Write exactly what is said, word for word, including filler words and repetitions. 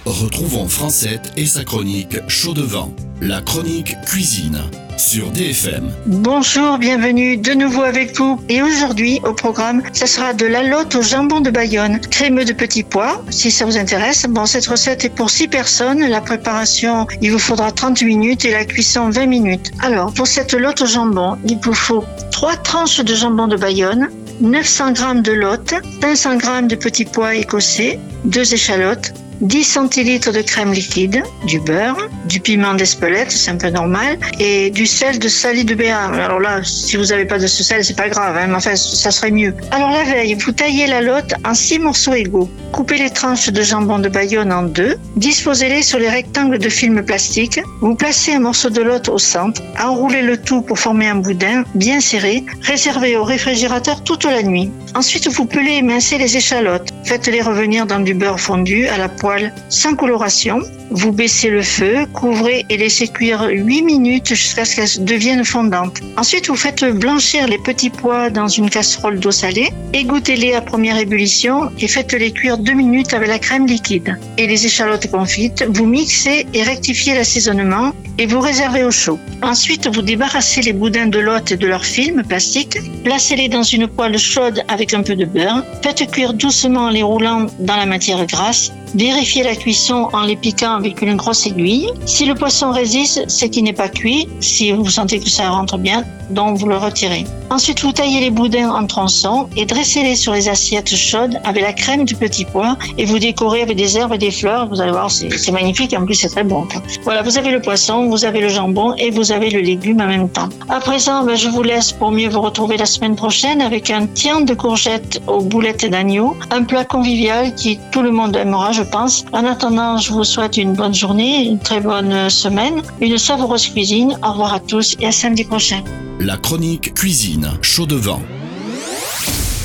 Retrouvons Francette et sa chronique Chaud de vent, la chronique cuisine sur D F M. Bonjour, bienvenue de nouveau avec vous. Et aujourd'hui, au programme, ça sera de la lotte au jambon de Bayonne, crémeux de petits pois, si ça vous intéresse. Bon, cette recette est pour six personnes. La préparation, il vous faudra trente minutes et la cuisson vingt minutes. Alors, pour cette lotte au jambon, il vous faut trois tranches de jambon de Bayonne, neuf cents grammes de lotte, cinq cents grammes de petits pois écossais, deux échalotes, dix centilitres de crème liquide, du beurre, du piment d'Espelette, c'est un peu normal, et du sel de Saly de Béarn. Alors là, si vous n'avez pas de ce sel, c'est pas grave, hein, mais enfin, ça serait mieux. Alors la veille, vous taillez la lotte en six morceaux égaux. Coupez les tranches de jambon de Bayonne en deux, disposez-les sur les rectangles de film plastique. Vous placez un morceau de lotte au centre, enroulez le tout pour former un boudin bien serré, réservé au réfrigérateur toute la nuit. Ensuite, vous pelez et mincez les échalotes. Faites-les revenir dans du beurre fondu à la poêle sans coloration. Vous baissez le feu, couvrez et laissez cuire huit minutes jusqu'à ce qu'elles deviennent fondantes. Ensuite, vous faites blanchir les petits pois dans une casserole d'eau salée, égouttez-les à première ébullition et faites-les cuire deux minutes avec la crème liquide. Et les échalotes confites, vous mixez et rectifiez l'assaisonnement et vous réservez au chaud. Ensuite, vous débarrassez les boudins de lotte et de leur film plastique, placez-les dans une poêle chaude avec un peu de beurre, faites cuire doucement en les roulant dans la matière grasse, vérifiez la cuisson en les piquant avec une grosse aiguille. Si le poisson résiste, c'est qu'il n'est pas cuit. Si vous sentez que ça rentre bien, donc vous le retirez. Ensuite, vous taillez les boudins en tronçons et dressez-les sur les assiettes chaudes avec la crème du petit pois et vous décorez avec des herbes et des fleurs. Vous allez voir, c'est, c'est magnifique et en plus c'est très bon. Voilà, vous avez le poisson, vous avez le jambon et vous avez le légume en même temps. À présent, ben, je vous laisse pour mieux vous retrouver la semaine prochaine avec un tian de courgettes aux boulettes d'agneau, un plat convivial qui tout le monde aimera, je pense. En attendant, je vous souhaite une bonne journée, une très bonne semaine, une savoureuse cuisine. Au revoir à tous et à samedi prochain. La chronique cuisine Chaud de vent.